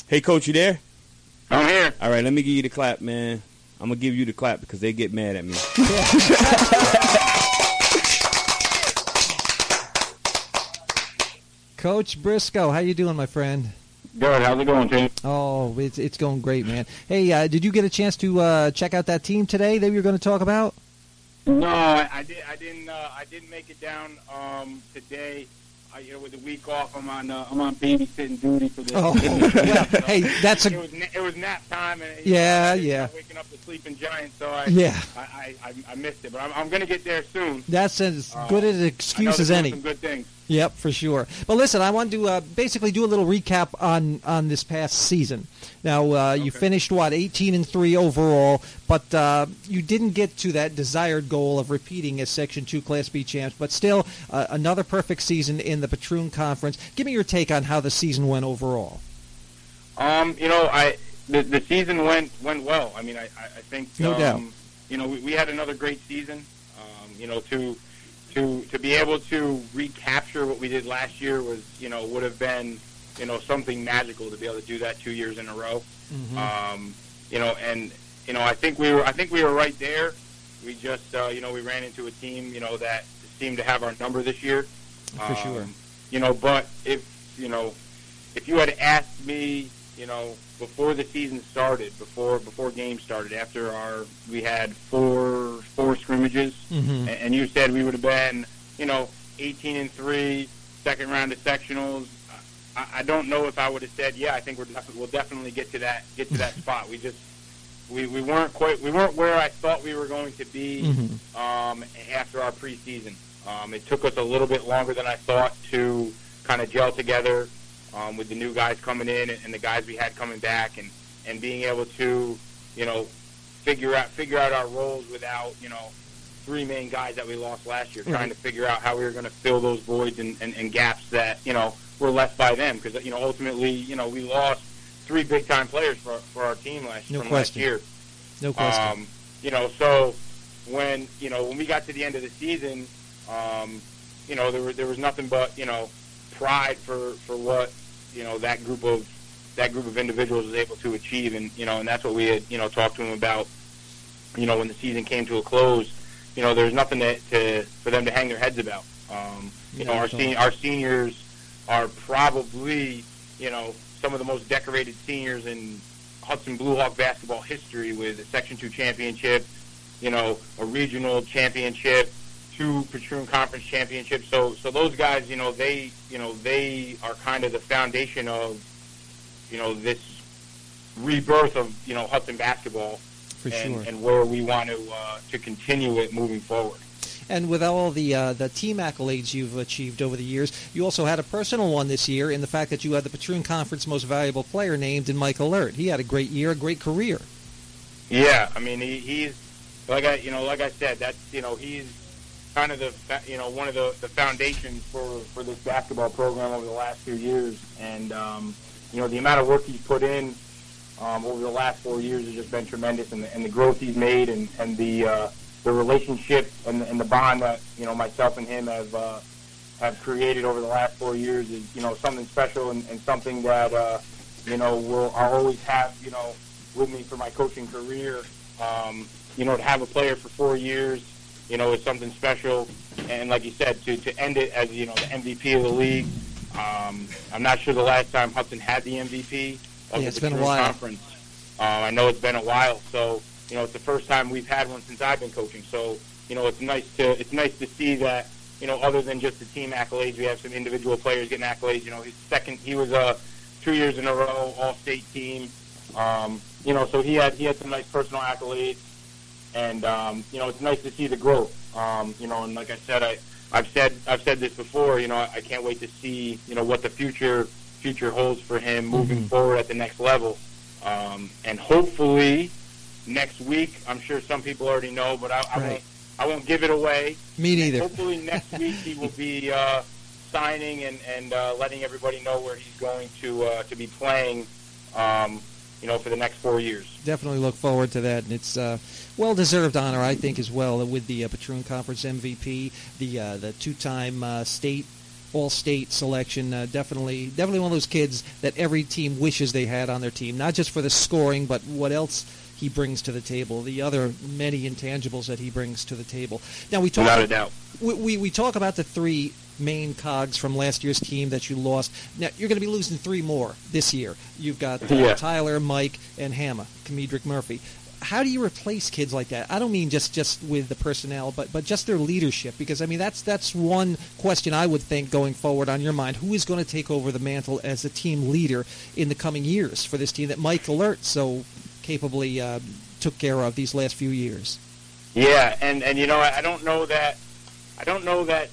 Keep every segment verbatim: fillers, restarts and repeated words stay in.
Hey, Coach, you there? I'm here. All right, let me give you the clap, man. I'm going to give you the clap because they get mad at me. Coach Briscoe, how you doing, my friend? Good. How's it going, Tim? Oh, it's it's going great, man. Hey, uh, did you get a chance to uh, check out that team today that we were going to talk about? No, I, I did. I didn't. Uh, I didn't make it down um, today. I, you know, with the week off, I'm on. Uh, I'm on babysitting duty for this. Oh, well, so hey, that's a. It was, it was nap time, and yeah, know, yeah. Waking up the sleeping giant, so I. Yeah. I, I, I missed it, but I'm, I'm going to get there soon. That's as uh, good an excuse as any. Some good things. Yep, for sure. But listen, I wanted to uh, basically do a little recap on, on this past season. Now, uh, okay. you finished, what, eighteen and three overall, but uh, you didn't get to that desired goal of repeating as Section two Class B champs, but still uh, another perfect season in the Patroon Conference. Give me your take on how the season went overall. Um, you know, I the, the season went went well. I mean, I, I think, no um, doubt. you know, we, we had another great season. Um, you know, to... To, to be able to recapture what we did last year was, you know, would have been, you know, something magical to be able to do that two years in a row. Mm-hmm. Um, you know, and, you know, I think we were, I think we were right there. We just, uh, you know, we ran into a team, you know, that seemed to have our number this year. For um, sure. You know, but if, you know, if you had asked me, you know, before the season started, before before games started, after our we had four four scrimmages, mm-hmm. and, and you said we would have been, you know, eighteen and three, second round of sectionals. I, I don't know if I would have said, yeah, I think we're def- we'll definitely get to that get to that spot. We just we, we weren't quite we weren't where I thought we were going to be mm-hmm. um, after our preseason. Um, it took us a little bit longer than I thought to kind of gel together. Um, with the new guys coming in and, and the guys we had coming back, and, and being able to, you know, figure out figure out our roles without, you know, three main guys that we lost last year, right. trying to figure out how we were going to fill those voids and, and, and gaps that, you know, were left by them. Because, you know, ultimately, you know, we lost three big-time players for, for our team last, no from question. last year. No question. Um, you know, so when, you know, when we got to the end of the season, um, you know, there, were, there was nothing but, you know, pride for, for what, you know, that group of that group of individuals was able to achieve, and you know, and that's what we had, you know, talked to them about. You know, when the season came to a close, you know, there's nothing to, to for them to hang their heads about. Um, you yeah, know, our sen- our seniors are probably, you know, some of the most decorated seniors in Hudson Blue Hawk basketball history, with a Section two championship, you know, a regional championship, two Patroon Conference championships. So, so those guys, you know, they, you know, they are kind of the foundation of, you know, this rebirth of, you know, Hudson basketball, For and, sure. and where we want to uh, to continue it moving forward. And with all the uh, the team accolades you've achieved over the years, you also had a personal one this year in the fact that you had the Patroon Conference Most Valuable Player named in Mike Alert. He had a great year, a great career. Yeah, I mean, he, he's like I, you know, like I said, that's, you know, he's kind of the, you know, one of the, the foundations for, for this basketball program over the last few years. And, um, you know, the amount of work he's put in um, over the last four years has just been tremendous, and the, and the growth he's made, and, and the uh, the relationship and the, and the bond that, you know, myself and him have uh, have created over the last four years is, you know, something special, and, and something that, uh, you know, will I'll always have, you know, with me for my coaching career. Um, you know, to have a player for four years, you know, is something special. And like you said, to, to end it as, you know, the M V P of the league. Um, I'm not sure the last time Hudson had the M V P of yeah, the it's been a Patroon while. Conference. Um, I know it's been a while, so you know, it's the first time we've had one since I've been coaching. So you know, it's nice to it's nice to see that, you know, other than just the team accolades, we have some individual players getting accolades. You know, his second, he was a uh, two years in a row All-State team. Um, you know, so he had he had some nice personal accolades. And um, you know, it's nice to see the growth. Um, you know, and like I said, I, I've said I've said this before. You know, I, I can't wait to see, you know, what the future future holds for him moving mm-hmm. forward at the next level. Um, and hopefully next week, I'm sure some people already know, but I, I right. won't I won't give it away. Me neither. And hopefully next week he will be uh, signing and and uh, letting everybody know where he's going to uh, to be playing. Um, you know, for the next four years. Definitely look forward to that, and it's uh, well-deserved honor, I think, as well, with the uh, Patroon Conference M V P, the uh, the two-time uh, state All-State selection. Uh, definitely, definitely one of those kids that every team wishes they had on their team. Not just for the scoring, but what else he brings to the table. The other many intangibles that he brings to the table. Now we talk. Without a doubt. We, we we talk about the three main cogs from last year's team that you lost. Now you're going to be losing three more this year. You've got uh, yeah. Tyler, Mike, and Hammer, Kamedrick Murphy. How do you replace kids like that? I don't mean just, just with the personnel, but, but just their leadership. Because, I mean, that's that's one question I would think going forward on your mind. Who is going to take over the mantle as a team leader in the coming years for this team that Mike Alert so capably uh, took care of these last few years? Yeah, and, and you know, I don't know that I don't know that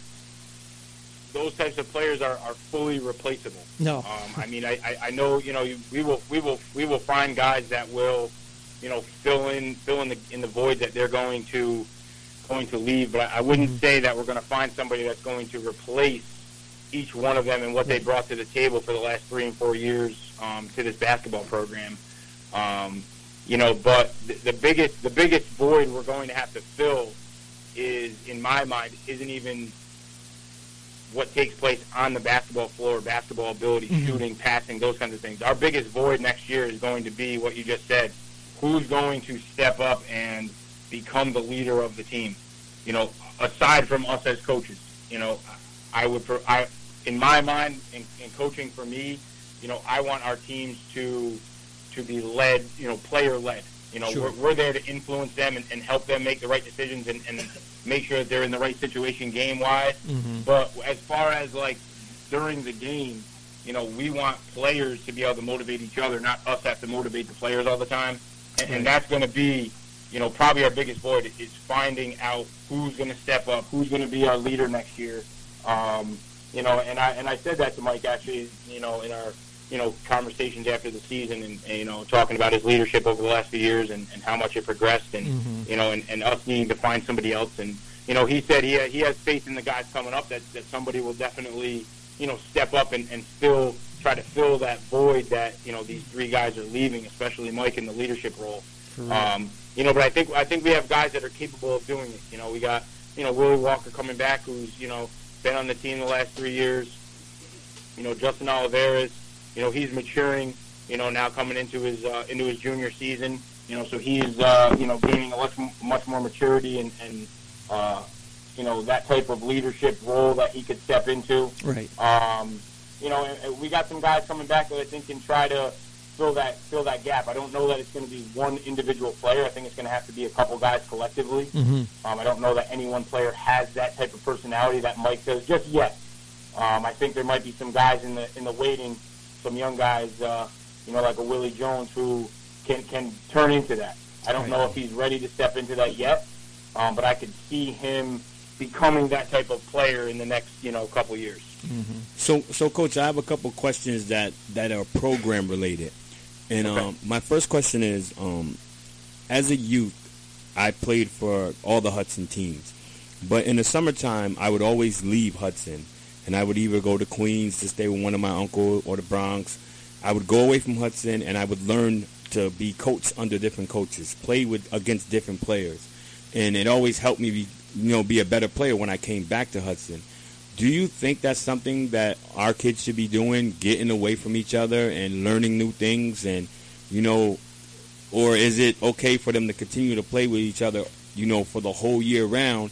those types of players are, are fully replaceable. No. Um, I mean, I, I, I know, you know, you, we will we will we will find guys that will, you know, fill in fill in the in the void that they're going to going to leave. But I, I wouldn't mm-hmm. say that we're going to find somebody that's going to replace each one of them and what they brought to the table for the last three and four years um, to this basketball program. Um, you know, but the, the biggest the biggest void we're going to have to fill is, in my mind, isn't even what takes place on the basketball floor, basketball ability, mm-hmm. shooting, passing, those kinds of things. Our biggest void next year is going to be what you just said. Who's going to step up and become the leader of the team? You know, aside from us as coaches, you know, I would, I, in my mind, in, in coaching for me, you know, I want our teams to to be led, you know, player-led. You know, sure. we're, we're there to influence them and, and help them make the right decisions and, and make sure that they're in the right situation game-wise. Mm-hmm. But as far as, like, during the game, you know, we want players to be able to motivate each other, not us have to motivate the players all the time. And, and that's going to be, you know, probably our biggest void is finding out who's going to step up, who's going to be our leader next year. Um, you know, and I and I said that to Mike actually, you know, in our, you know, conversations after the season and, and you know, talking about his leadership over the last few years and, and how much it progressed and, mm-hmm. you know, and, and us needing to find somebody else. And, you know, he said he, he has faith in the guys coming up that, that somebody will definitely, you know, step up and, and still try to fill that void that, you know, these three guys are leaving, especially Mike in the leadership role. Um, you know, but I think I think we have guys that are capable of doing it. You know, we got, you know, Willie Walker coming back, who's, you know, been on the team the last three years. You know, Justin Oliveras, you know, he's maturing, you know, now coming into his uh, into his junior season. You know, so he's, uh, you know, gaining a much, much more maturity and, and uh, you know, that type of leadership role that he could step into. Right. Um, you know, and, and we got some guys coming back that I think can try to fill that fill that gap. I don't know that it's going to be one individual player. I think it's going to have to be a couple guys collectively. Mm-hmm. Um, I don't know that any one player has that type of personality that Mike does just yet. Um, I think there might be some guys in the in the waiting, some young guys, uh, you know, like a Willie Jones who can can turn into that. I don't know if he's ready to step into that yet, um, but I could see him becoming that type of player in the next, you know, couple years. Mm-hmm. So, so Coach, I have a couple questions that, that are program related. And Okay. um, my first question is, um, as a youth, I played for all the Hudson teams. But in the summertime, I would always leave Hudson. And I would either go to Queens to stay with one of my uncle or the Bronx. I would go away from Hudson, and I would learn to be coached under different coaches, play with against different players. And it always helped me be, you know, be a better player when I came back to Hudson. Do you think that's something that our kids should be doing, getting away from each other and learning new things? And, you know, or is it okay for them to continue to play with each other, you know, for the whole year round?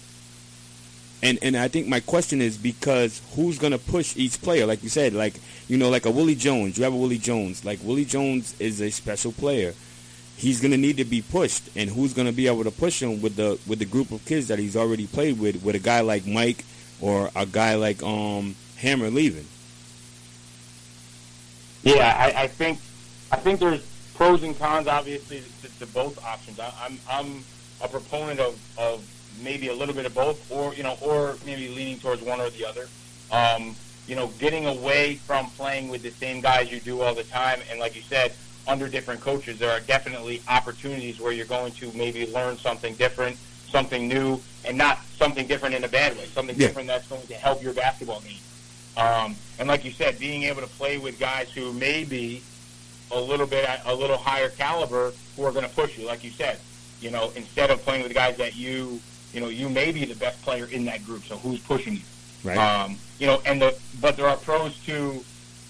And and I think my question is because who's going to push each player? Like you said, like, you know, like a Willie Jones. You have a Willie Jones. Like, Willie Jones is a special player. He's going to need to be pushed. And who's going to be able to push him with the with the group of kids that he's already played with, with a guy like Mike or a guy like um, Hammer leaving? Yeah, I, I think I think there's pros and cons, obviously, to, to both options. I, I'm I'm a proponent of, of maybe a little bit of both, or you know, or maybe leaning towards one or the other. Um, you know, getting away from playing with the same guys you do all the time, and like you said, under different coaches, there are definitely opportunities where you're going to maybe learn something different, something new, and not something different in a bad way, something Yeah. different that's going to help your basketball game. Um, and like you said, being able to play with guys who may be a little bit, a little higher caliber, who are going to push you, like you said. You know, instead of playing with guys that you, you know, you may be the best player in that group, so who's pushing you? Right. Um, you know, and the but there are pros to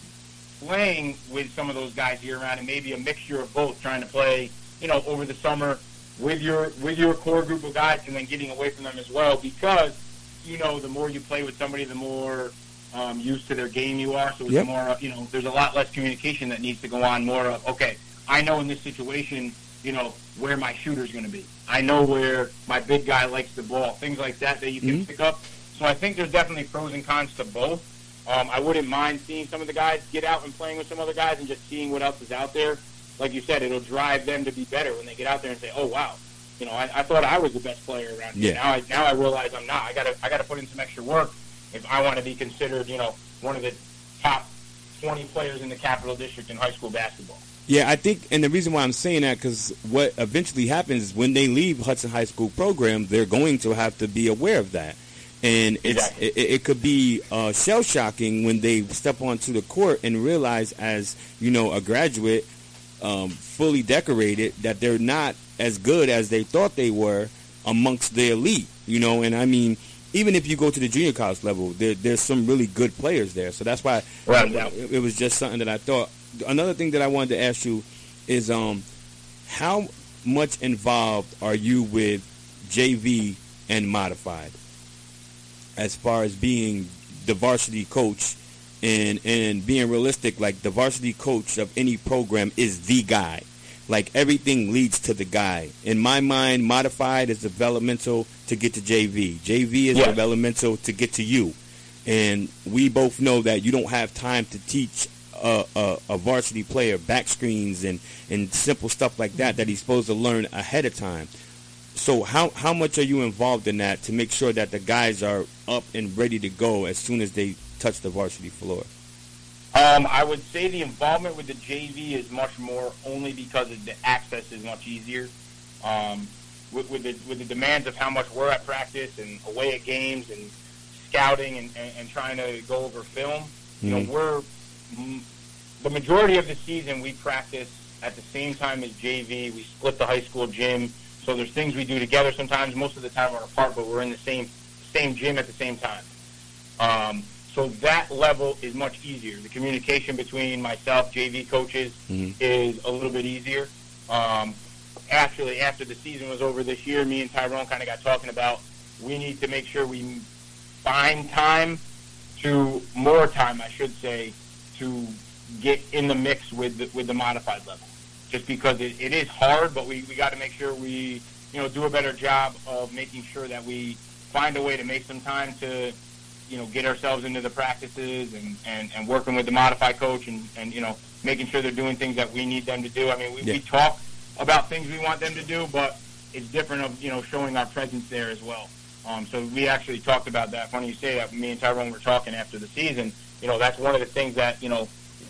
playing with some of those guys year round, and maybe a mixture of both, trying to play, you know, over the summer with your with your core group of guys, and then getting away from them as well, because you know the more you play with somebody, the more um, used to their game you are. So it's Yep. more, you know, there's a lot less communication that needs to go on. More of, okay, I know in this situation, you know, where my shooter's going to be. I know where my big guy likes the ball. Things like that that you can Mm-hmm. pick up. So I think there's definitely pros and cons to both. Um, I wouldn't mind seeing some of the guys get out and playing with some other guys and just seeing what else is out there. Like you said, it'll drive them to be better when they get out there and say, "Oh wow, you know, I, I thought I was the best player around here. Yeah. Now I now I realize I'm not. I gotta I gotta put in some extra work if I want to be considered, you know, one of the top twenty players in the Capital District in high school basketball." Yeah, I think, and the reason why I'm saying that, because what eventually happens is when they leave Hudson High School program, they're going to have to be aware of that. And it's, Exactly. it, it could be uh, shell-shocking when they step onto the court and realize, as, you know, a graduate, um, fully decorated, that they're not as good as they thought they were amongst the elite, you know. And, I mean, even if you go to the junior college level, there, there's some really good players there. So that's why Right, yeah. it, it was just something that I thought. Another thing that I wanted to ask you is um, how much involved are you with J V and Modified as far as being the varsity coach and, and being realistic? Like, the varsity coach of any program is the guy. Like, everything leads to the guy. In my mind, Modified is developmental to get to J V. J V is Yes. developmental to get to you. And we both know that you don't have time to teach a, a, a varsity player back screens and, and simple stuff like that that he's supposed to learn ahead of time. So how how much are you involved in that to make sure that the guys are up and ready to go as soon as they touch the varsity floor? Um, I would say the involvement with the J V is much more, only because of the access is much easier. Um, with, with the with the demands of how much we're at practice and away at games and scouting and, and, and trying to go over film, you Mhm. know, we're mm, the majority of the season we practice at the same time as J V. We split the high school gym, so there's things we do together. Sometimes, most of the time, we're apart, but we're in the same same gym at the same time. Um, so that level is much easier. The communication between myself, J V coaches, Mhm. is a little bit easier. Um, actually, after the season was over this year, me and Tyrone kind of got talking about we need to make sure we find time to more time, I should say, to get in the mix with the, with the modified level. Just because it, it is hard, but we, we got to make sure we, you know, do a better job of making sure that we find a way to make some time to, you know, get ourselves into the practices and, and, and working with the modified coach and, and, you know, making sure they're doing things that we need them to do. I mean, we, Yeah. we talk about things we want them to do, but it's different of, you know, showing our presence there as well. Um, so we actually talked about that. Funny you say that. Me and Tyrone were talking after the season. You know, that's one of the things that, you know,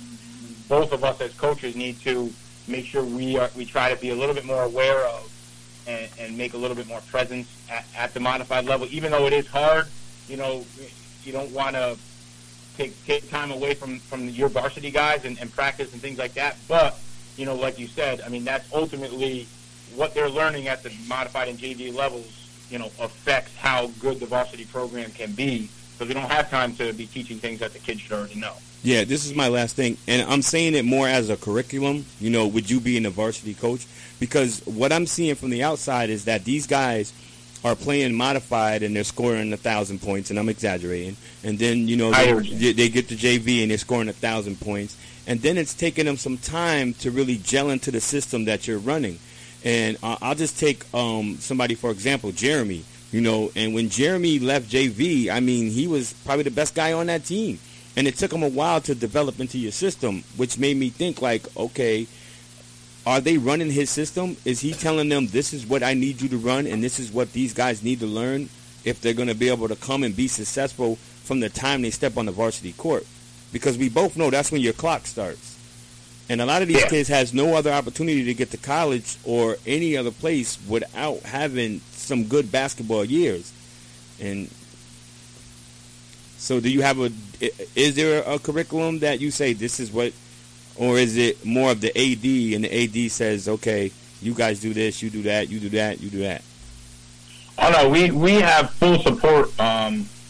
both of us as coaches need to make sure we are, we try to be a little bit more aware of and, and make a little bit more presence at, at the modified level. Even though it is hard, you know, you don't want to take take time away from, from your varsity guys and, and practice and things like that. But, you know, like you said, I mean, that's ultimately what they're learning at the modified and J V levels, you know, affects how good the varsity program can be, because we don't have time to be teaching things that the kids should already know. Yeah, this is my last thing, and I'm saying it more as a curriculum, you know, with you being a varsity coach, because what I'm seeing from the outside is that these guys are playing modified and they're scoring a thousand points, and I'm exaggerating, and then, you know, I they, understand. they get to J V and they're scoring a thousand points, and then it's taking them some time to really gel into the system that you're running. And uh, I'll just take um, somebody, for example, Jeremy, you know, and when Jeremy left J V, I mean, he was probably the best guy on that team. And it took him a while to develop into your system, which made me think, like, okay, are they running his system? Is he telling them this is what I need you to run and this is what these guys need to learn if they're going to be able to come and be successful from the time they step on the varsity court? Because we both know that's when your clock starts. And a lot of these Yeah. kids has no other opportunity to get to college or any other place without having some good basketball years. And so do you have a, is there a curriculum that you say this is what, or is it more of the A D and the A D says, okay, you guys do this, you do that, you do that, you do that? Oh no, we we have full support um,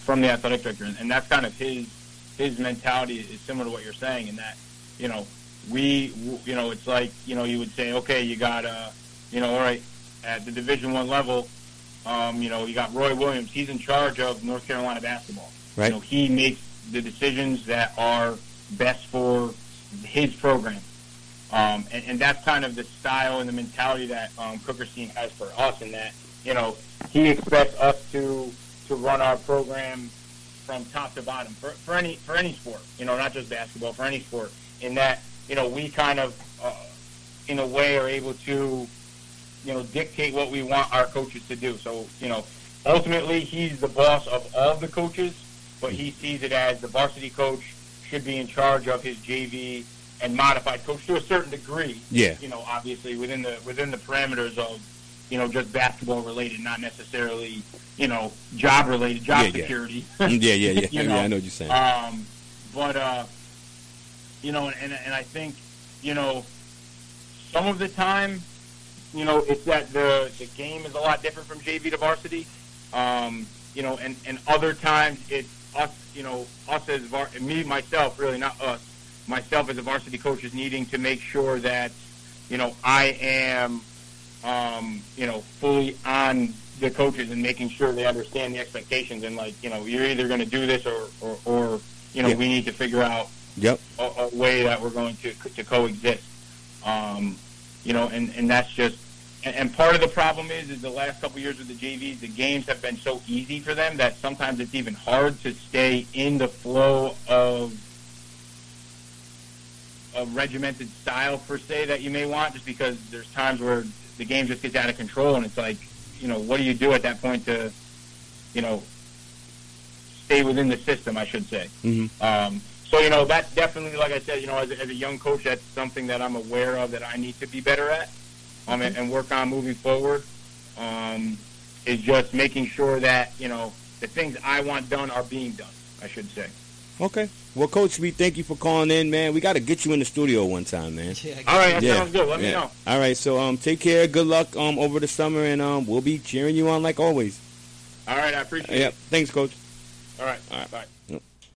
from the athletic director, and, and that's kind of his his mentality is similar to what you're saying, in that, you know, we, you know, it's like, you know, you would say, okay, you got, uh, you know, all right, at the Division One level, um, you know, you got Roy Williams. He's in charge of North Carolina basketball. Right. You know, he makes the decisions that are best for his program. Um, and, and that's kind of the style and the mentality that um, Cooperstein has for us, in that, you know, he expects us to to run our program from top to bottom for, for any for any sport, you know, not just basketball, for any sport, in that, you know, we kind of, uh, in a way, are able to, you know, dictate what we want our coaches to do. So, you know, ultimately he's the boss of all the coaches, but he sees it as the varsity coach should be in charge of his J V and modified coach to a certain degree. Yeah. You know, obviously within the within the parameters of, you know, just basketball related, not necessarily, you know, job related, job yeah, security. Yeah, yeah, yeah. yeah. you know? yeah, I know what you're saying. Um, but, uh, you know, and, and I think, you know, some of the time, you know, it's that the, the game is a lot different from J V to varsity. Um, you know, and, and other times it's us, you know, us as, var- me, myself, really, not us, myself as a varsity coach is needing to make sure that, you know, I am, um, you know, fully on the coaches and making sure they understand the expectations, and, like, you know, you're either going to do this or, or, or you know, yeah. we need to figure out yep. a, a way that we're going to to coexist. Um, you know, and, and that's just, and, and part of the problem is, is the last couple of years with the J Vs, the games have been so easy for them that sometimes it's even hard to stay in the flow of a regimented style, per se, that you may want, just because there's times where the game just gets out of control, and it's like, you know, what do you do at that point to, you know, stay within the system, I should say. Mm-hmm. Um, so, you know, that's definitely, like I said, you know, as a, as a young coach, that's something that I'm aware of that I need to be better at, um, and, and work on moving forward, um, is just making sure that, you know, the things I want done are being done, I should say. Okay. Well, Coach, we thank you for calling in, man. We got to get you in the studio one time, man. Yeah, All right, that yeah. sounds good. Let yeah. me know. All right, so um, take care. Good luck um over the summer, and um, we'll be cheering you on like always. All right, I appreciate Yeah. it. Thanks, Coach. All right, All right. bye. Yep.